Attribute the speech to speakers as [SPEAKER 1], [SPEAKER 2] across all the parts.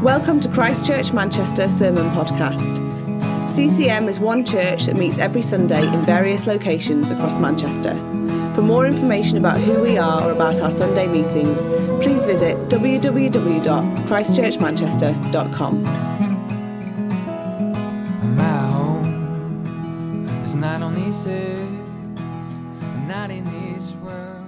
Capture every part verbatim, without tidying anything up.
[SPEAKER 1] Welcome to Christ Church Manchester Sermon Podcast. C C M is one church that meets every Sunday in various locations across Manchester. For more information about who we are or about our Sunday meetings, please visit w w w dot christ church manchester dot com.
[SPEAKER 2] My home is not on this earth, not in this world.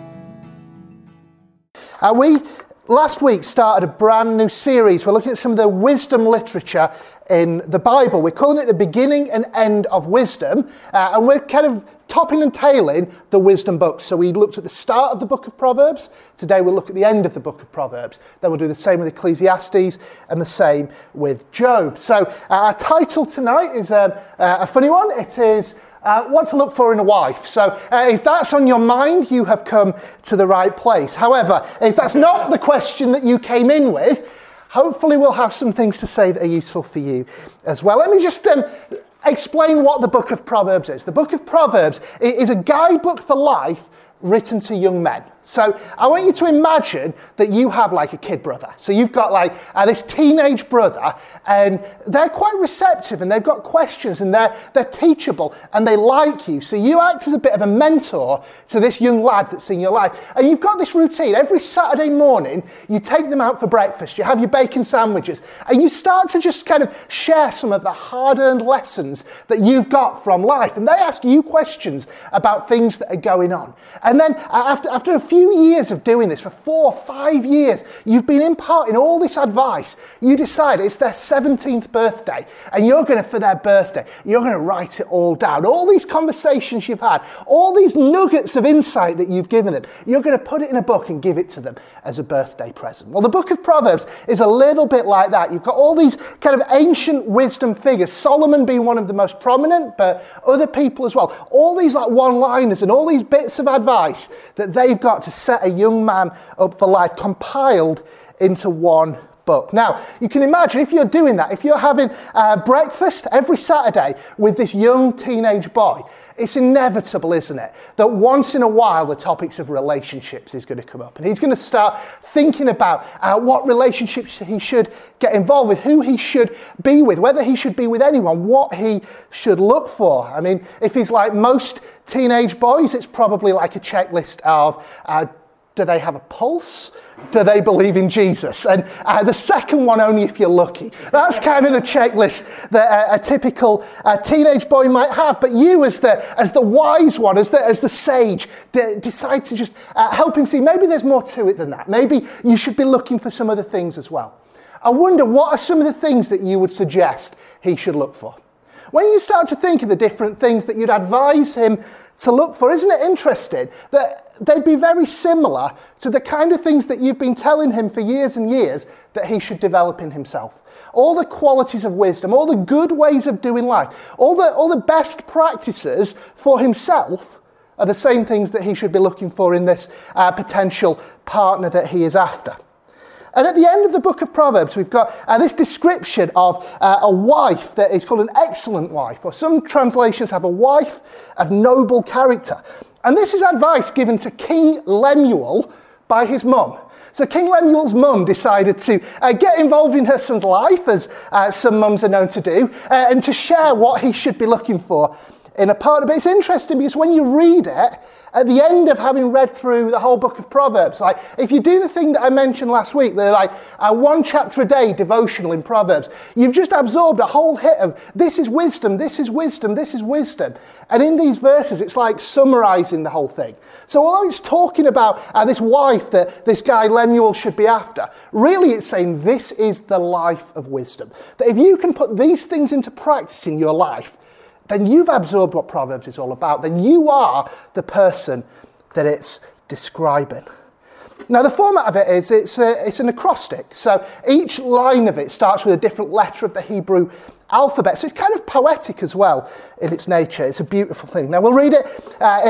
[SPEAKER 3] Uh, we last week started a brand new series. We're looking at some of the wisdom literature in the Bible. We're calling it the beginning and end of wisdom, uh, and we're kind of topping and tailing the wisdom books. So we looked at the start of the book of Proverbs. Today we'll look at the end of the book of Proverbs. Then we'll do the same with Ecclesiastes and the same with Job. So uh, our title tonight is um, uh, a funny one. It is Uh, what to look for in a wife. So uh, if that's on your mind, you have come to the right place. However, if that's not the question that you came in with, hopefully we'll have some things to say that are useful for you as well. Let me just um, explain what the book of Proverbs is. The book of Proverbs is a guidebook for life written to young men. So I want you to imagine that you have like a kid brother. So you've got like uh, this teenage brother, and they're quite receptive, and they've got questions, and they're they're teachable, and they like you. So you act as a bit of a mentor to this young lad that's in your life. And you've got this routine. Every Saturday morning, you take them out for breakfast. You have your bacon sandwiches, and you start to just kind of share some of the hard-earned lessons that you've got from life. And they ask you questions about things that are going on. And then uh, after after a few few years of doing this, for four, five years, you've been imparting all this advice. You decide it's their seventeenth birthday, and you're going to, for their birthday, you're going to write it all down. All these conversations you've had, all these nuggets of insight that you've given them, you're going to put it in a book and give it to them as a birthday present. Well, the book of Proverbs is a little bit like that. You've got all these kind of ancient wisdom figures, Solomon being one of the most prominent, but other people as well. All these like one-liners and all these bits of advice that they've got to set a young man up for life, compiled into one book. Now, you can imagine if you're doing that, if you're having uh, breakfast every Saturday with this young teenage boy, it's inevitable, isn't it, that once in a while the topics of relationships is going to come up, and he's going to start thinking about uh, what relationships he should get involved with, who he should be with, whether he should be with anyone, what he should look for. I mean, if he's like most teenage boys, it's probably like a checklist of uh, do they have a pulse? Do they believe in Jesus? And uh, the second one, only if you're lucky. That's kind of the checklist that uh, a typical uh, teenage boy might have. But you, as the as the wise one, as the as the sage, d- decide to just uh, help him see maybe there's more to it than that. Maybe you should be looking for some other things as well. I wonder, what are some of the things that you would suggest he should look for? When you start to think of the different things that you'd advise him to look for, isn't it interesting that they'd be very similar to the kind of things that you've been telling him for years and years that he should develop in himself? All the qualities of wisdom, all the good ways of doing life, all the all the best practices for himself are the same things that he should be looking for in this uh, potential partner that he is after. And at the end of the book of Proverbs, we've got uh, this description of uh, a wife that is called an excellent wife, or some translations have a wife of noble character. And this is advice given to King Lemuel by his mum. So King Lemuel's mum decided to uh, get involved in her son's life, as uh, some mums are known to do, uh, and to share what he should be looking for in a partner. But it's interesting because when you read it, at the end of having read through the whole book of Proverbs, like if you do the thing that I mentioned last week, they're like uh, one chapter a day devotional in Proverbs, you've just absorbed a whole hit of this is wisdom, this is wisdom, this is wisdom. And in these verses, it's like summarizing the whole thing. So although it's talking about uh, this wife that this guy Lemuel should be after, really it's saying this is the life of wisdom. That if you can put these things into practice in your life, then you've absorbed what Proverbs is all about. Then you are the person that it's describing. Now, the format of it is it's, a, it's an acrostic. So each line of it starts with a different letter of the Hebrew alphabet. So it's kind of poetic as well in its nature. It's a beautiful thing. Now, we'll read it uh, in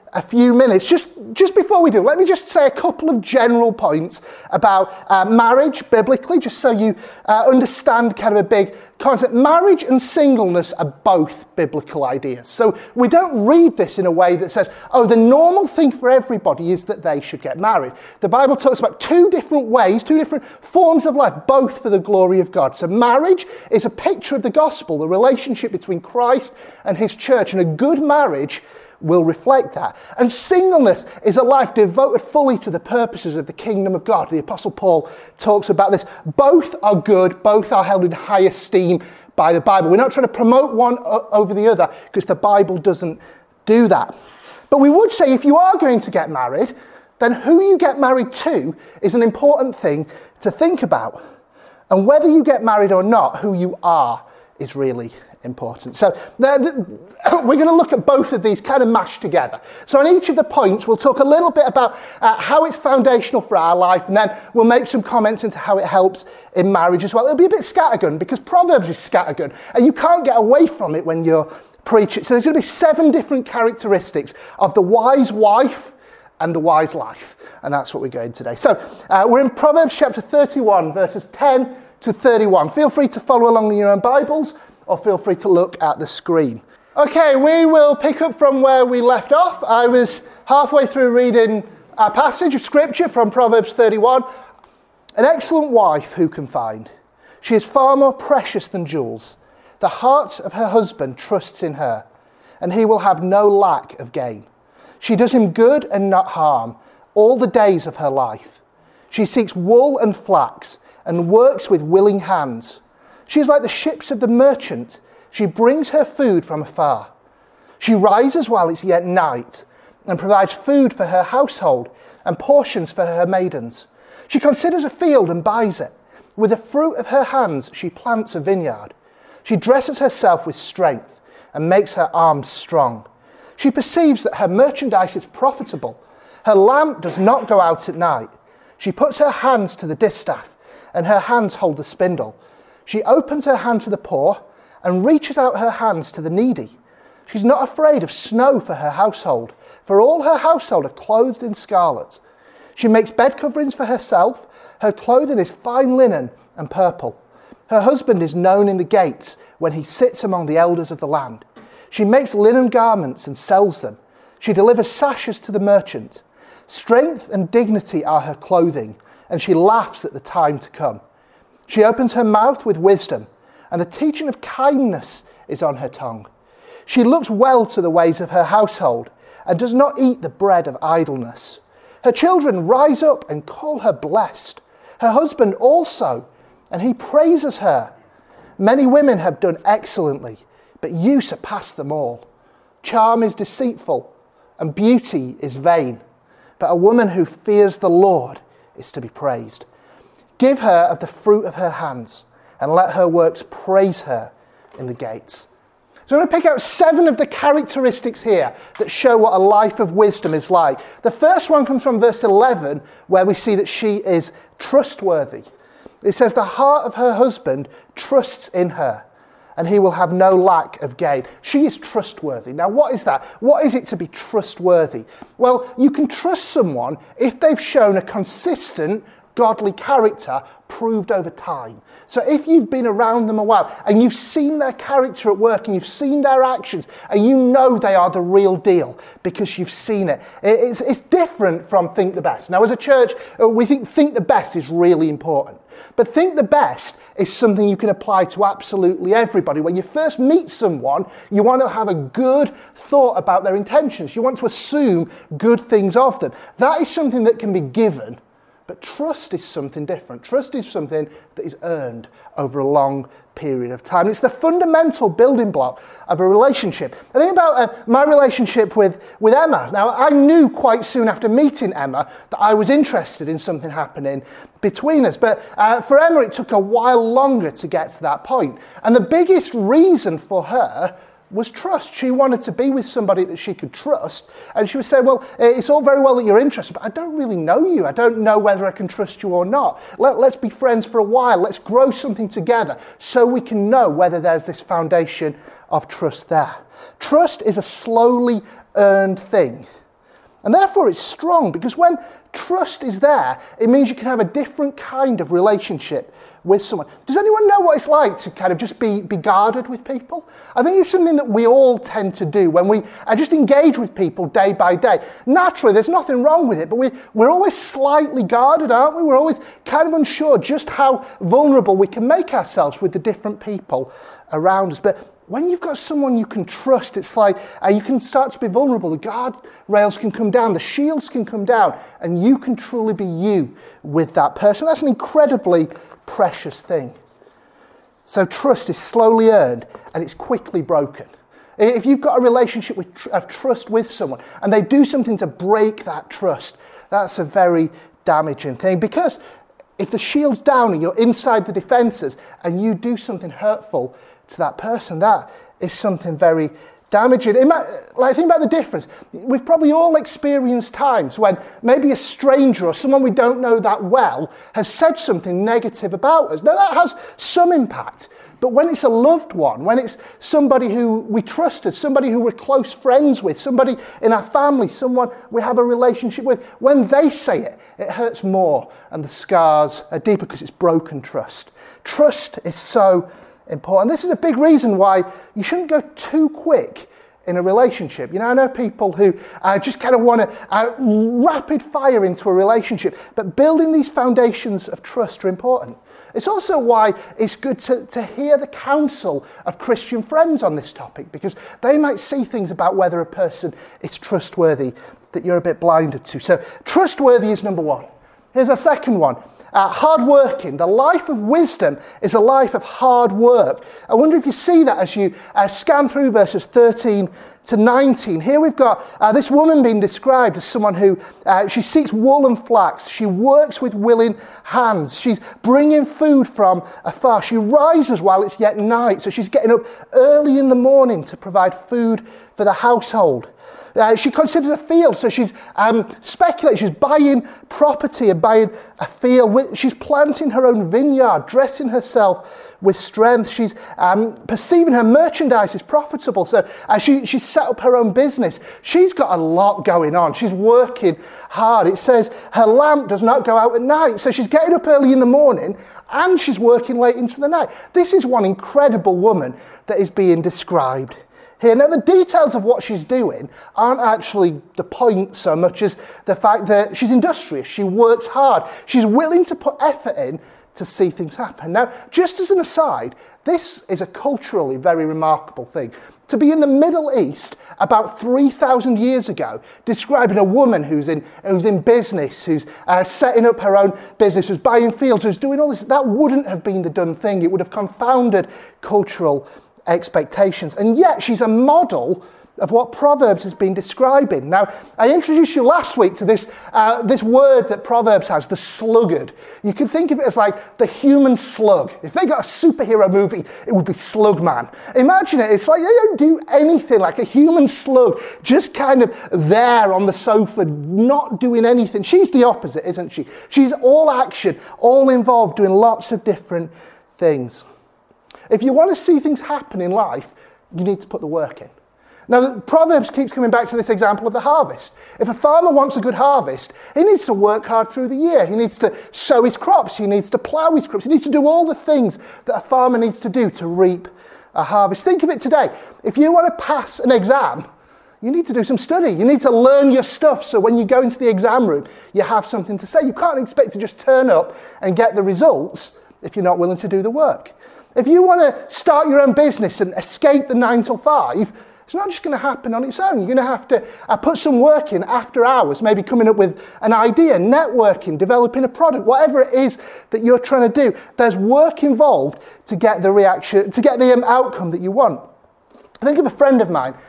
[SPEAKER 3] a few minutes. Just, just before we do, let me just say a couple of general points about uh, marriage biblically, just so you uh, understand kind of a big concept. Marriage and singleness are both biblical ideas. So we don't read this in a way that says, oh, the normal thing for everybody is that they should get married. The Bible talks about two different ways, two different forms of life, both for the glory of God. So marriage is a picture of the gospel, the relationship between Christ and his church, and a good marriage will reflect that. And singleness is a life devoted fully to the purposes of the kingdom of God. The Apostle Paul talks about this. Both are good, both are held in high esteem by the Bible. We're not trying to promote one o- over the other, because the Bible doesn't do that. But we would say if you are going to get married, then who you get married to is an important thing to think about. And whether you get married or not, who you are is really important. So we're going to look at both of these kind of mashed together. So on each of the points, we'll talk a little bit about uh, how it's foundational for our life, and then we'll make some comments into how it helps in marriage as well. It'll be a bit scattergun, because Proverbs is scattergun, and you can't get away from it when you're preaching. So there's going to be seven different characteristics of the wise wife and the wise life, and that's what we're going today. So uh, we're in Proverbs chapter thirty-one, verses ten to thirty-one. Feel free to follow along in your own Bibles, or feel free to look at the screen. Okay, we will pick up from where we left off. I was halfway through reading a passage of scripture from Proverbs thirty-one. An excellent wife who can find? She is far more precious than jewels. The heart of her husband trusts in her, and he will have no lack of gain. She does him good and not harm all the days of her life. She seeks wool and flax and works with willing hands. She is like the ships of the merchant. She brings her food from afar. She rises while it's yet night and provides food for her household and portions for her maidens. She considers a field and buys it. With the fruit of her hands, she plants a vineyard. She dresses herself with strength and makes her arms strong. She perceives that her merchandise is profitable. Her lamp does not go out at night. She puts her hands to the distaff, and her hands hold the spindle. She opens her hand to the poor and reaches out her hands to the needy. She's not afraid of snow for her household, for all her household are clothed in scarlet. She makes bed coverings for herself. Her clothing is fine linen and purple. Her husband is known in the gates when he sits among the elders of the land. She makes linen garments and sells them. She delivers sashes to the merchant. Strength and dignity are her clothing, and she laughs at the time to come. She opens her mouth with wisdom, and the teaching of kindness is on her tongue. She looks well to the ways of her household, and does not eat the bread of idleness. Her children rise up and call her blessed. Her husband also, and he praises her. Many women have done excellently, but you surpass them all. Charm is deceitful, and beauty is vain, but a woman who fears the Lord is to be praised. Give her of the fruit of her hands, and let her works praise her in the gates. So I'm going to pick out seven of the characteristics here that show what a life of wisdom is like. The first one comes from verse eleven, where we see that she is trustworthy. It says, the heart of her husband trusts in her, and he will have no lack of gain. She is trustworthy. Now, what is that? What is it to be trustworthy? Well, you can trust someone if they've shown a consistent, godly character proved over time. So if you've been around them a while and you've seen their character at work and you've seen their actions and you know they are the real deal because you've seen it, it's, it's different from think the best. Now, as a church, we think think the best is really important. But think the best is something you can apply to absolutely everybody. When you first meet someone, you want to have a good thought about their intentions. You want to assume good things of them. That is something that can be given. But trust is something different. Trust is something that is earned over a long period of time. It's the fundamental building block of a relationship. I think about uh, my relationship with, with Emma. Now, I knew quite soon after meeting Emma that I was interested in something happening between us. But uh, for Emma, it took a while longer to get to that point. And the biggest reason for her was trust. She wanted to be with somebody that she could trust. And she was saying, well, it's all very well that you're interested, but I don't really know you. I don't know whether I can trust you or not. Let, let's be friends for a while. Let's grow something together so we can know whether there's this foundation of trust there. Trust is a slowly earned thing. And therefore it's strong, because when trust is there, it means you can have a different kind of relationship with someone. Does anyone know what it's like to kind of just be, be guarded with people? I think it's something that we all tend to do when we are just engage with people day by day. Naturally, there's nothing wrong with it, but we, we're always slightly guarded, aren't we? We're always kind of unsure just how vulnerable we can make ourselves with the different people around us. But when you've got someone you can trust, it's like uh, you can start to be vulnerable. The guardrails can come down, the shields can come down, and you can truly be you with that person. That's an incredibly precious thing. So trust is slowly earned and it's quickly broken. If you've got a relationship with tr- of trust with someone and they do something to break that trust, that's a very damaging thing, because if the shield's down and you're inside the defences and you do something hurtful to that person, that is something very damaging. It might, like, think about the difference. We've probably all experienced times when maybe a stranger or someone we don't know that well has said something negative about us. Now, that has some impact. But when it's a loved one, when it's somebody who we trusted, somebody who we're close friends with, somebody in our family, someone we have a relationship with, when they say it, it hurts more and the scars are deeper because it's broken trust. Trust is so important. This is a big reason why you shouldn't go too quick in a relationship. You know, I know people who uh, just kind of want to uh, rapid fire into a relationship, but building these foundations of trust are important. It's also why it's good to, to hear the counsel of Christian friends on this topic, because they might see things about whether a person is trustworthy that you're a bit blinded to. So trustworthy is number one. Here's our second one. Uh, hard working. The life of wisdom is a life of hard work. I wonder if you see that as you uh, scan through verses thirteen to nineteen. Here we've got uh, this woman being described as someone who, uh, she seeks wool and flax. She works with willing hands. She's bringing food from afar. She rises while it's yet night. So she's getting up early in the morning to provide food for the household. Uh, she considers a field, so she's um, speculating, she's buying property and buying a field. She's planting her own vineyard, dressing herself with strength. She's um, perceiving her merchandise is profitable, so uh, she, she's set up her own business. She's got a lot going on. She's working hard. It says her lamp does not go out at night, so she's getting up early in the morning and she's working late into the night. This is one incredible woman that is being described here. Now, the details of what she's doing aren't actually the point so much as the fact that she's industrious, she works hard, she's willing to put effort in to see things happen. Now, just as an aside, this is a culturally very remarkable thing. To be in the Middle East about three thousand years ago, describing a woman who's in, who's in business, who's uh, setting up her own business, who's buying fields, who's doing all this, that wouldn't have been the done thing. It would have confounded cultural expectations. And yet she's a model of what Proverbs has been describing. Now, I introduced you last week to this uh, this word that Proverbs has, the sluggard. You can think of it as like the human slug. If they got a superhero movie, it would be Slugman. Imagine it. It's like they don't do anything, like a human slug, just kind of there on the sofa, not doing anything. She's the opposite, isn't she? She's all action, all involved, doing lots of different things. If you want to see things happen in life, you need to put the work in. Now, Proverbs keeps coming back to this example of the harvest. If a farmer wants a good harvest, he needs to work hard through the year. He needs to sow his crops. He needs to plough his crops. He needs to do all the things that a farmer needs to do to reap a harvest. Think of it today. If you want to pass an exam, you need to do some study. You need to learn your stuff so when you go into the exam room, you have something to say. You can't expect to just turn up and get the results if you're not willing to do the work. If you want to start your own business and escape the nine till five, it's not just going to happen on its own. You're going to have to uh, put some work in after hours, maybe coming up with an idea, networking, developing a product, whatever it is that you're trying to do. There's work involved to get the reaction, to get the um, outcome that you want. I think of a friend of mine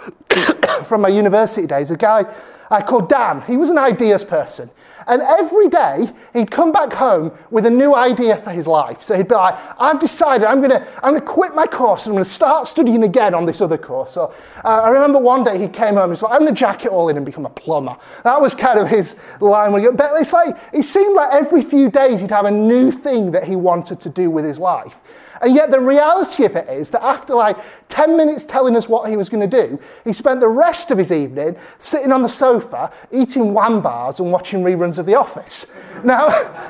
[SPEAKER 3] from my university days, a guy uh, called Dan. He was an ideas person. And every day he'd come back home with a new idea for his life. So he'd be like, I've decided I'm going to I'm going to quit my course and I'm going to start studying again on this other course. So uh, I remember one day he came home and was like, I'm going to jack it all in and become a plumber. That was kind of his line. When he, but it's like, it seemed like every few days he'd have a new thing that he wanted to do with his life. And yet the reality of it is that after like ten minutes telling us what he was going to do, he spent the rest of his evening sitting on the sofa sofa, eating wham bars and watching reruns of The Office. Now,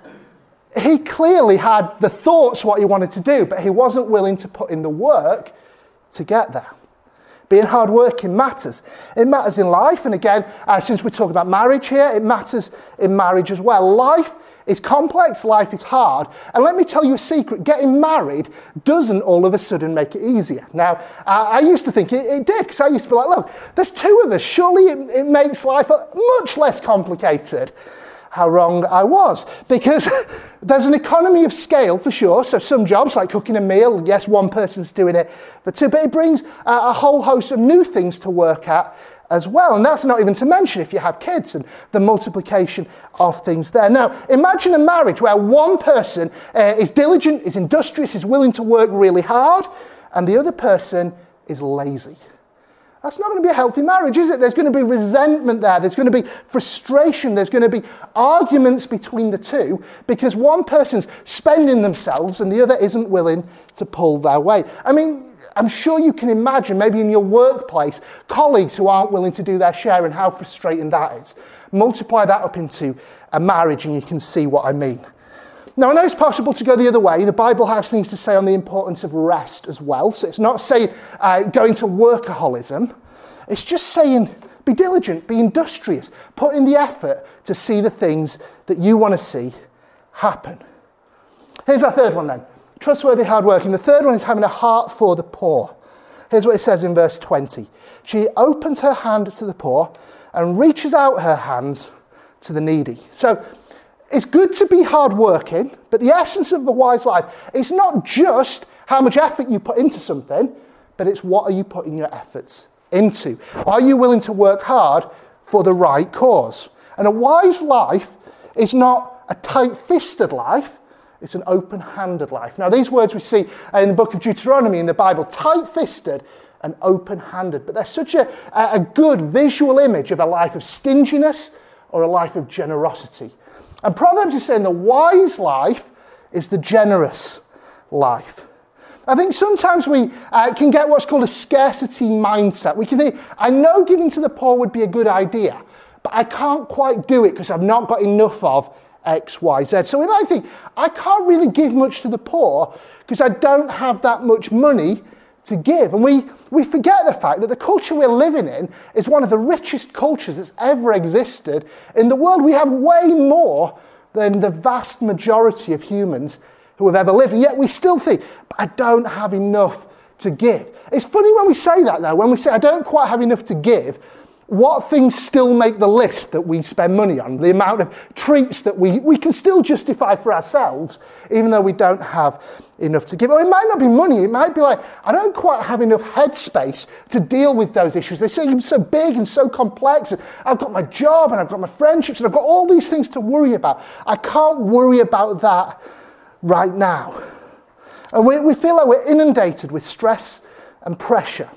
[SPEAKER 3] he clearly had the thoughts what he wanted to do, but he wasn't willing to put in the work to get there. Being hardworking matters. It matters in life, and again, uh, since we're talking about marriage here, it matters in marriage as well. Life is complex, life is hard, and let me tell you a secret, getting married doesn't all of a sudden make it easier. Now, uh, I used to think it, it did, because I used to be like, look, there's two of us, surely it, it makes life much less complicated. How wrong I was, because there's an economy of scale for sure. So some jobs like cooking a meal, yes, one person's doing it for two, but it brings uh, a whole host of new things to work at as well. And that's not even to mention if you have kids and the multiplication of things there. Now, imagine a marriage where one person uh, is diligent, is industrious, is willing to work really hard, and the other person is lazy. That's not going to be a healthy marriage, is it? There's going to be resentment there. There's going to be frustration. There's going to be arguments between the two because one person's spending themselves and the other isn't willing to pull their weight. I mean, I'm sure you can imagine maybe in your workplace, colleagues who aren't willing to do their share and how frustrating that is. Multiply that up into a marriage and you can see what I mean. Now, I know it's possible to go the other way. The Bible has things to say on the importance of rest as well. So it's not saying uh, going to workaholism. It's just saying be diligent, be industrious, put in the effort to see the things that you want to see happen. Here's our third one then. Trustworthy, hardworking. The third one is having a heart for the poor. Here's what it says in verse twenty. She opens her hand to the poor and reaches out her hands to the needy. So it's good to be hardworking, but the essence of the wise life is not just how much effort you put into something, but it's what are you putting your efforts into. Are you willing to work hard for the right cause? And a wise life is not a tight-fisted life, it's an open-handed life. Now, these words we see in the book of Deuteronomy in the Bible, tight-fisted and open-handed, but they're such a, a good visual image of a life of stinginess or a life of generosity. And Proverbs is saying the wise life is the generous life. I think sometimes we uh, can get what's called a scarcity mindset. We can think, I know giving to the poor would be a good idea, but I can't quite do it because I've not got enough of X, Y, Z. So we might think, I can't really give much to the poor because I don't have that much money to give. And we, we forget the fact that the culture we're living in is one of the richest cultures that's ever existed in the world. We have way more than the vast majority of humans who have ever lived. And yet we still think, but I don't have enough to give. It's funny when we say that though, when we say I don't quite have enough to give, what things still make the list that we spend money on? The amount of treats that we, we can still justify for ourselves, even though we don't have enough to give. Or it might not be money, it might be like, I don't quite have enough headspace to deal with those issues. They seem so big and so complex. And I've got my job and I've got my friendships and I've got all these things to worry about. I can't worry about that right now. And we, we feel like we're inundated with stress and pressure.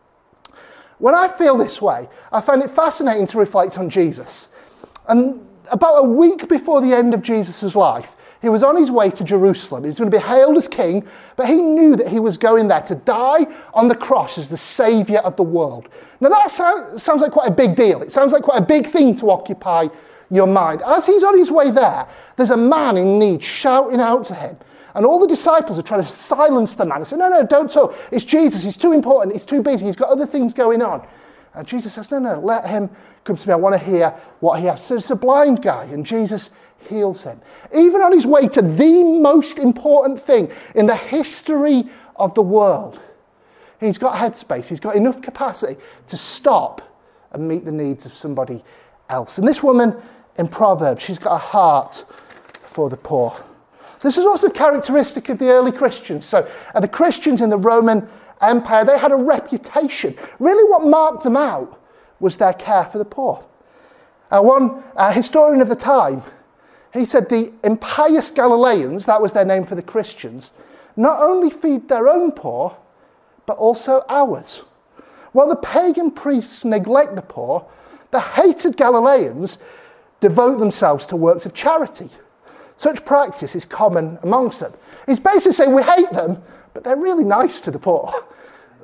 [SPEAKER 3] When I feel this way, I find it fascinating to reflect on Jesus. And about a week before the end of Jesus' life, he was on his way to Jerusalem. He was going to be hailed as king, but he knew that he was going there to die on the cross as the saviour of the world. Now that sound, sounds like quite a big deal. It sounds like quite a big thing to occupy your mind. As he's on his way there, there's a man in need shouting out to him. And all the disciples are trying to silence the man and say, no, no, don't talk. It's Jesus. He's too important. He's too busy. He's got other things going on. And Jesus says, no, no, let him come to me. I want to hear what he has. So it's a blind guy, and Jesus heals him. Even on his way to the most important thing in the history of the world, he's got headspace. He's got enough capacity to stop and meet the needs of somebody else. And this woman in Proverbs, she's got a heart for the poor. This is also characteristic of the early Christians. So uh, the Christians in the Roman Empire, they had a reputation. Really what marked them out was their care for the poor. Uh, one uh, historian of the time, he said the impious Galileans, that was their name for the Christians, not only feed their own poor, but also ours. While the pagan priests neglect the poor, the hated Galileans devote themselves to works of charity. Such practice is common amongst them. He's basically saying we hate them, but they're really nice to the poor.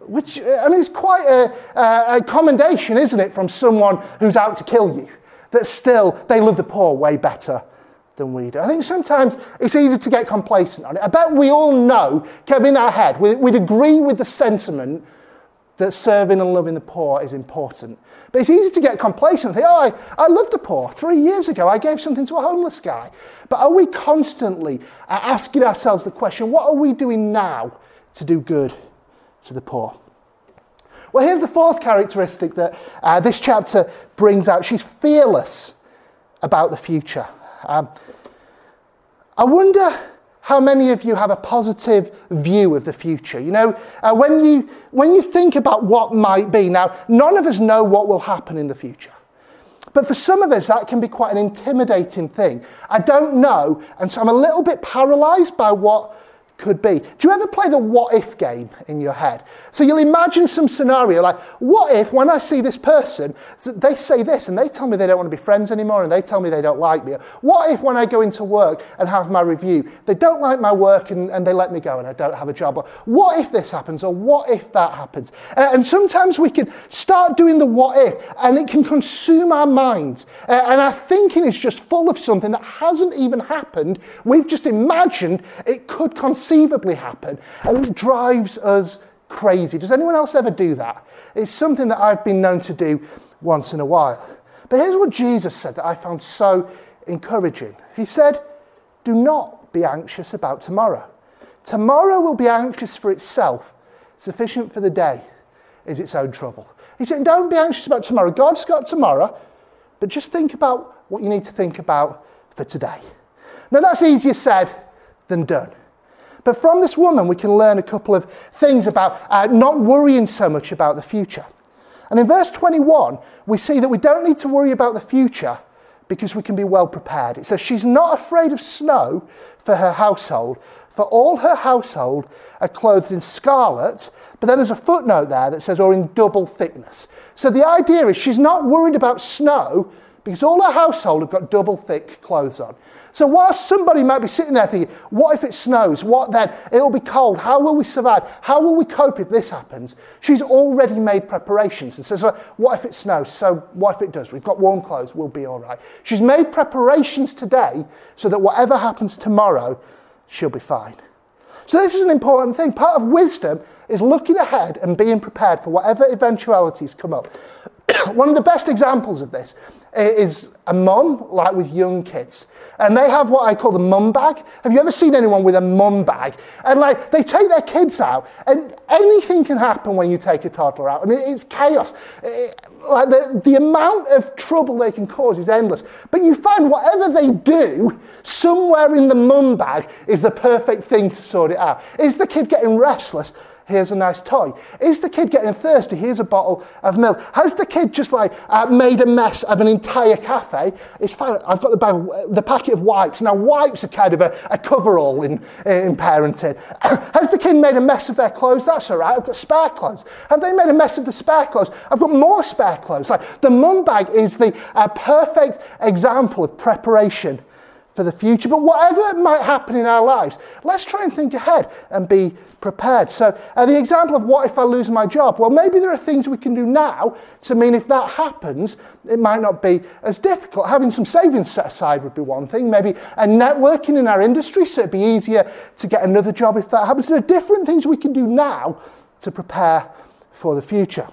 [SPEAKER 3] Which, I mean, it's quite a, a, a commendation, isn't it, from someone who's out to kill you, that still they love the poor way better than we do. I think sometimes it's easy to get complacent on it. I bet we all know, kind of in our head, we, we'd agree with the sentiment that serving and loving the poor is important. But it's easy to get complacent and think, oh, I, I love the poor. Three years ago, I gave something to a homeless guy. But are we constantly uh, asking ourselves the question, what are we doing now to do good to the poor? Well, here's the fourth characteristic that uh, this chapter brings out. She's fearless about the future. Um, I wonder how many of you have a positive view of the future. You know, uh, when you when you think about what might be, now, none of us know what will happen in the future. But for some of us, that can be quite an intimidating thing. I don't know, and so I'm a little bit paralysed by what could be. Do you ever play the what if game in your head? So you'll imagine some scenario like, what if when I see this person, they say this and they tell me they don't want to be friends anymore and they tell me they don't like me? What if when I go into work and have my review, they don't like my work and, and they let me go and I don't have a job? Or what if this happens? Or what if that happens? Uh, and sometimes we can start doing the what if and it can consume our minds. Uh, and our thinking is just full of something that hasn't even happened. We've just imagined it could consume conceivably happen, and it drives us crazy. Does anyone else ever do that? It's something that I've been known to do once in a while. But here's what Jesus said that I found so encouraging. He said, do not be anxious about tomorrow. Tomorrow will be anxious for itself. Sufficient for the day is its own trouble. He said, don't be anxious about tomorrow. God's got tomorrow, but just think about what you need to think about for today. Now that's easier said than done. But from this woman, we can learn a couple of things about uh, not worrying so much about the future. And in verse twenty-one, we see that we don't need to worry about the future because we can be well prepared. It says, she's not afraid of snow for her household, for all her household are clothed in scarlet. But then there's a footnote there that says, or in double thickness. So the idea is she's not worried about snow because all her household have got double thick clothes on. So whilst somebody might be sitting there thinking, what if it snows? What then? It'll be cold. How will we survive? How will we cope if this happens? She's already made preparations and says, what if it snows? So what if it does? We've got warm clothes. We'll be all right. She's made preparations today so that whatever happens tomorrow, she'll be fine. So this is an important thing. Part of wisdom is looking ahead and being prepared for whatever eventualities come up. One of the best examples of this is a mum, like with young kids. And they have what I call the mum bag. Have you ever seen anyone with a mum bag? And like they take their kids out and anything can happen when you take a toddler out. I mean, it's chaos. It, like the, the amount of trouble they can cause is endless. But you find whatever they do, somewhere in the mum bag is the perfect thing to sort it out. Is the kid getting restless? Here's a nice toy. Is the kid getting thirsty? Here's a bottle of milk. Has the kid just like uh, made a mess of an entire cafe? It's fine. I've got the bag, the packet of wipes. Now wipes are kind of a, a coverall in, in parenting. Has the kid made a mess of their clothes? That's all right. I've got spare clothes. Have they made a mess of the spare clothes? I've got more spare clothes. Like the mum bag is the uh, perfect example of preparation for the future. But whatever might happen in our lives, let's try and think ahead and be prepared. So uh, the example of what if I lose my job? Well, maybe there are things we can do now to mean if that happens, it might not be as difficult. Having some savings set aside would be one thing. Maybe a networking in our industry so it'd be easier to get another job if that happens. There are different things we can do now to prepare for the future.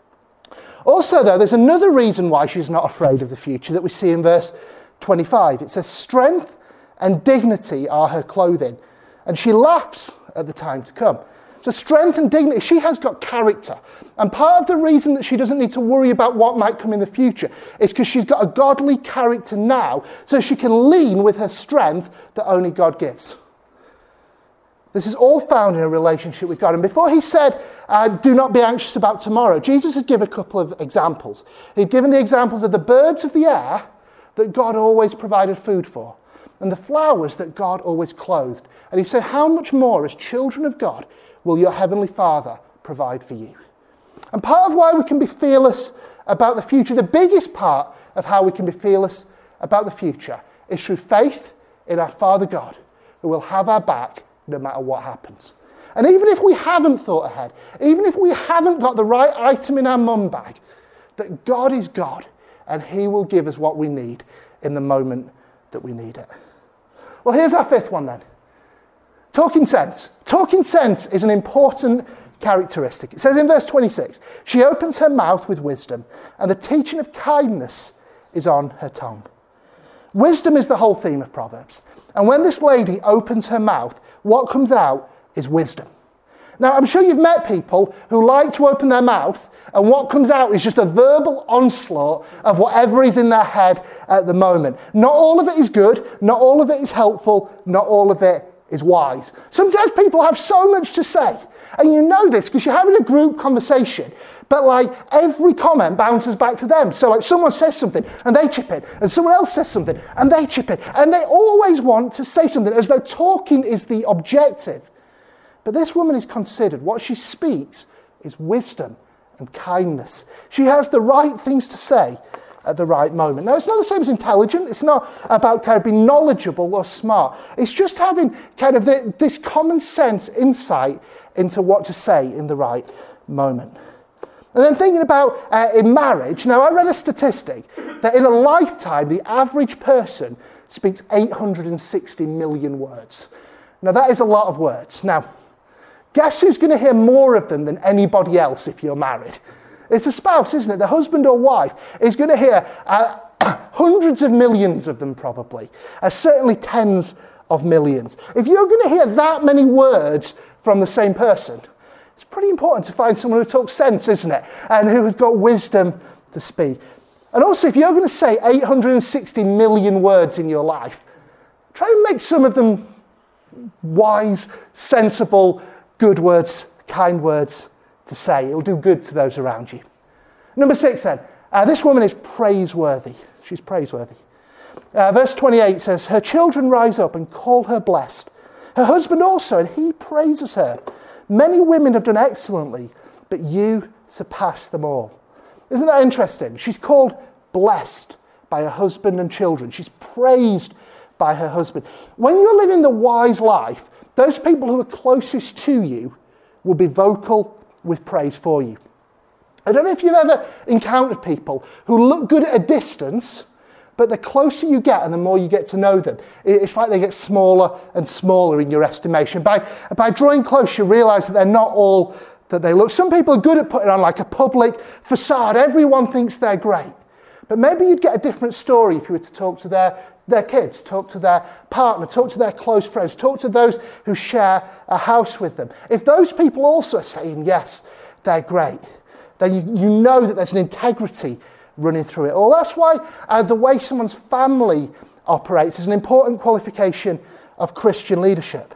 [SPEAKER 3] Also, though, there's another reason why she's not afraid of the future that we see in verse twenty-five. It says, strength and dignity are her clothing, and she laughs at the time to come. So strength and dignity, she has got character. And part of the reason that she doesn't need to worry about what might come in the future is because she's got a godly character now, so she can lean with her strength that only God gives. This is all found in a relationship with God. And before he said, uh, do not be anxious about tomorrow, Jesus had given a couple of examples. He'd given the examples of the birds of the air that God always provided food for, and the flowers that God always clothed. And he said, how much more as children of God will your heavenly Father provide for you? And part of why we can be fearless about the future, the biggest part of how we can be fearless about the future, is through faith in our Father God, who will have our back no matter what happens. And even if we haven't thought ahead, even if we haven't got the right item in our mum bag, that God is God and he will give us what we need in the moment that we need it. Well, here's our fifth one then. Talking sense. Talking sense is an important characteristic. It says in verse twenty-six, she opens her mouth with wisdom, and the teaching of kindness is on her tongue. Wisdom is the whole theme of Proverbs. And when this lady opens her mouth, what comes out is wisdom. Now, I'm sure you've met people who like to open their mouth, and what comes out is just a verbal onslaught of whatever is in their head at the moment. Not all of it is good, not all of it is helpful, not all of it is wise. Sometimes people have so much to say, and you know this because you're having a group conversation, but like every comment bounces back to them. So like someone says something and they chip in, and someone else says something and they chip in, and they always want to say something as though talking is the objective. But this woman is considered. What she speaks is wisdom and kindness. She has the right things to say at the right moment. Now, it's not the same as intelligent. It's not about kind of being knowledgeable or smart. It's just having kind of the, this common sense insight into what to say in the right moment. And then thinking about uh, in marriage, now I read a statistic that in a lifetime, the average person speaks eight hundred sixty million words. Now, that is a lot of words. Now, guess who's going to hear more of them than anybody else if you're married? It's the spouse, isn't it? The husband or wife is going to hear uh, hundreds of millions of them probably, uh, certainly tens of millions. If you're going to hear that many words from the same person, it's pretty important to find someone who talks sense, isn't it? And who has got wisdom to speak. And also, if you're going to say eight hundred sixty million words in your life, try and make some of them wise, sensible, good words, kind words to say. It'll do good to those around you. Number six then. Uh, this woman is praiseworthy. She's praiseworthy. Uh, verse twenty-eight says, her children rise up and call her blessed. Her husband also, and he praises her. Many women have done excellently, but you surpass them all. Isn't that interesting? She's called blessed by her husband and children. She's praised by her husband. When you're living the wise life, those people who are closest to you will be vocal with praise for you. I don't know if you've ever encountered people who look good at a distance, but the closer you get and the more you get to know them, it's like they get smaller and smaller in your estimation. By, by drawing close, you realise that they're not all that they look. Some people are good at putting on like a public facade. Everyone thinks they're great. But maybe you'd get a different story if you were to talk to their, their kids, talk to their partner, talk to their close friends, talk to those who share a house with them. If those people also are saying, yes, they're great, then you, you know that there's an integrity running through it all. That's why uh, the way someone's family operates is an important qualification of Christian leadership.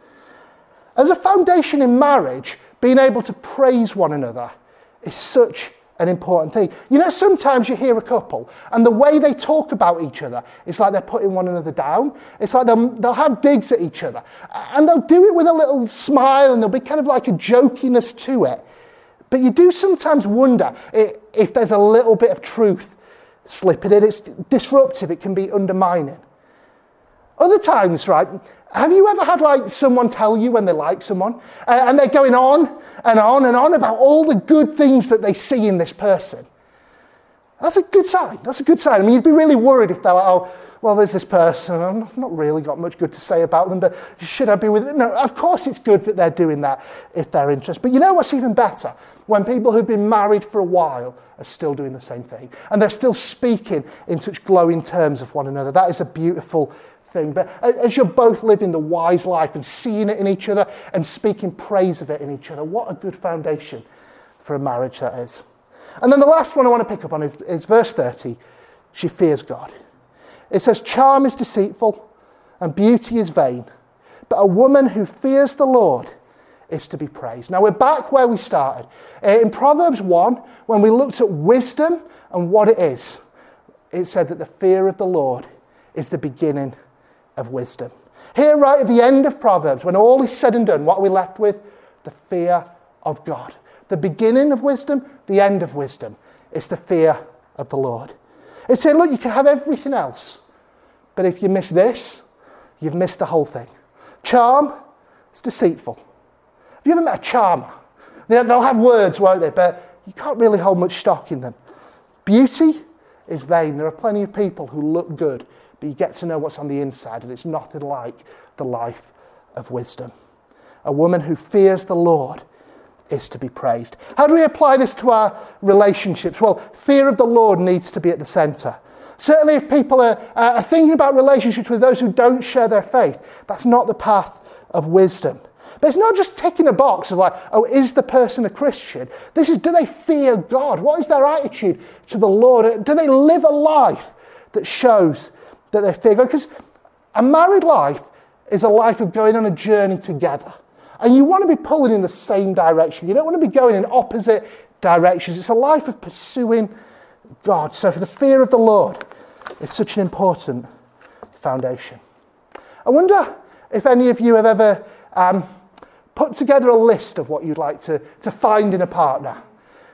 [SPEAKER 3] As a foundation in marriage, being able to praise one another is such an important thing. You know, sometimes you hear a couple and the way they talk about each other, it's like they're putting one another down. It's like they'll, they'll have digs at each other and they'll do it with a little smile and there'll be kind of like a jokiness to it. But you do sometimes wonder if there's a little bit of truth slipping in. It's disruptive. It can be undermining. Other times, right, have you ever had like someone tell you when they like someone uh, and they're going on and on and on about all the good things that they see in this person? That's a good sign. That's a good sign. I mean, you'd be really worried if they're like, oh, well, there's this person. I've not really got much good to say about them, but should I be with it? No, of course it's good that they're doing that if they're interested. But you know what's even better? When people who've been married for a while are still doing the same thing. And they're still speaking in such glowing terms of one another. That is a beautiful thing. But as you're both living the wise life and seeing it in each other and speaking praise of it in each other, what a good foundation for a marriage that is. And then the last one I want to pick up on is, is verse thirty. She fears God. It says, charm is deceitful and beauty is vain, but a woman who fears the Lord is to be praised. Now we're back where we started. In Proverbs one, when we looked at wisdom and what it is, it said that the fear of the Lord is the beginning of wisdom. Here right at the end of Proverbs, when all is said and done, what are we left with? The fear of God. The beginning of wisdom, the end of wisdom. It's the fear of the Lord. It's saying, look, you can have everything else, but if you miss this, you've missed the whole thing. Charm is deceitful. Have you ever met a charmer? They'll have words, won't they? But you can't really hold much stock in them. Beauty is vain. There are plenty of people who look good, but you get to know what's on the inside, and it's nothing like the life of wisdom. A woman who fears the Lord is to be praised. How do we apply this to our relationships? Well, fear of the Lord needs to be at the centre. Certainly if people are, uh, are thinking about relationships with those who don't share their faith, that's not the path of wisdom. But it's not just ticking a box of like, oh, is the person a Christian? This is, do they fear God? What is their attitude to the Lord? Do they live a life that shows that they fear God? Because a married life is a life of going on a journey together. And you want to be pulling in the same direction. You don't want to be going in opposite directions. It's a life of pursuing God. So for the fear of the Lord is such an important foundation. I wonder if any of you have ever um, put together a list of what you'd like to, to find in a partner.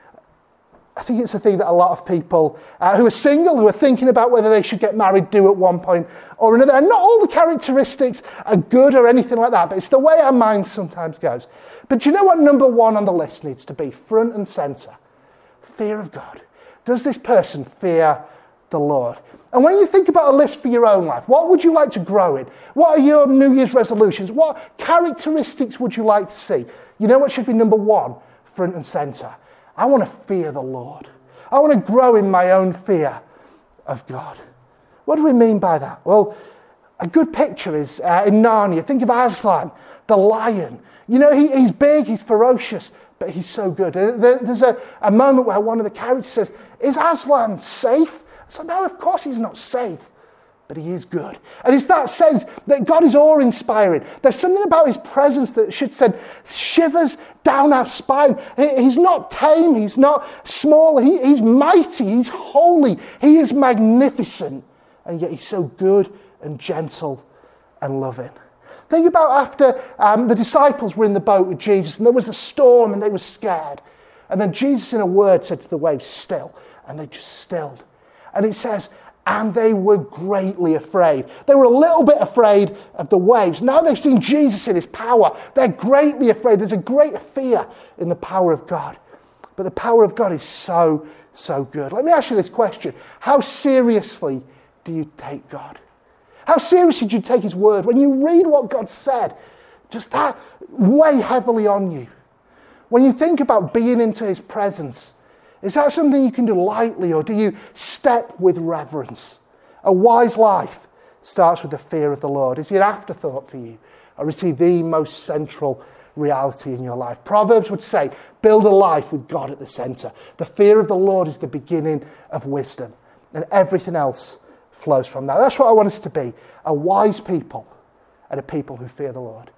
[SPEAKER 3] I think it's a thing that a lot of people uh, who are single, who are thinking about whether they should get married, do at one point or another. And not all the characteristics are good or anything like that, but it's the way our mind sometimes goes. But do you know what number one on the list needs to be? Front and centre. Fear of God. Does this person fear the Lord? And when you think about a list for your own life, what would you like to grow in? What are your New Year's resolutions? What characteristics would you like to see? You know what should be number one? Front and centre. I want to fear the Lord. I want to grow in my own fear of God. What do we mean by that? Well, a good picture is uh, in Narnia. Think of Aslan, the lion. You know, he, he's big, he's ferocious, but he's so good. There's a, a moment where one of the characters says, is Aslan safe? So no, of course he's not safe, but he is good. And it's that sense that God is awe-inspiring. There's something about his presence that should send shivers down our spine. He's not tame, he's not small, he, he's mighty, he's holy, he is magnificent, and yet he's so good and gentle and loving. Think about after um, the disciples were in the boat with Jesus and there was a storm and they were scared. And then Jesus in a word said to the waves, still, and they just stilled. And it says, and they were greatly afraid. They were a little bit afraid of the waves. Now they've seen Jesus in his power. They're greatly afraid. There's a great fear in the power of God. But the power of God is so, so good. Let me ask you this question. How seriously do you take God? How seriously do you take his word? When you read what God said, does that weigh heavily on you? When you think about being into his presence, is that something you can do lightly, or do you step with reverence? A wise life starts with the fear of the Lord. Is he an afterthought for you, or is he the most central reality in your life? Proverbs would say, build a life with God at the centre. The fear of the Lord is the beginning of wisdom, and everything else flows from that. That's what I want us to be, a wise people and a people who fear the Lord.